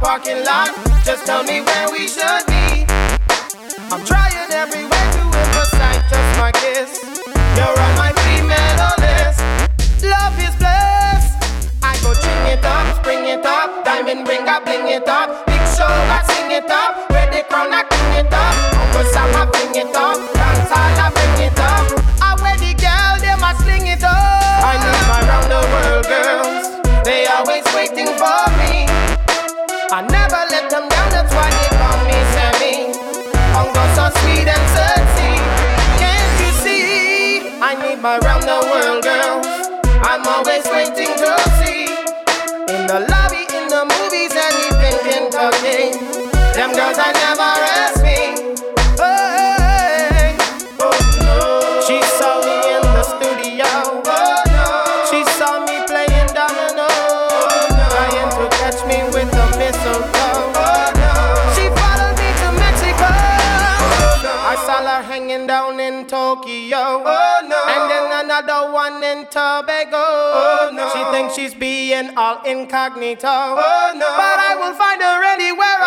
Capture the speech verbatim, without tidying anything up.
parking lot. Just tell me where we should be. I'm trying every way to emphasize just my kiss. You're on my female list. Love is blessed. I go ching it up, spring it up, diamond ring, I bling it up. Big show, I sing it up. Where the crown, I king it up. Uncle Sam, I bring it up. Dance hall, I bring it up. I wear the girl, them I sling it up. I need my round the world girls. They always waiting for me. I never let them down, that's why they call me Sammy. Uncle so sweet and sexy. Can't you see? I need my round the world girls. I'm always waiting to see. In the lobby, in the movies, and even Kentucky. Them girls I never ask me. Hey, oh no. She saw me in the studio. Oh no. She saw me playing domino. Oh no. Trying to catch me with a mistletoe. Oh no. She followed me to Mexico. Oh no. I saw her hanging down in Tokyo. Oh no. And then another one in Tobago. Oh no. She thinks she's being all incognito. Oh no. But I will find her anywhere.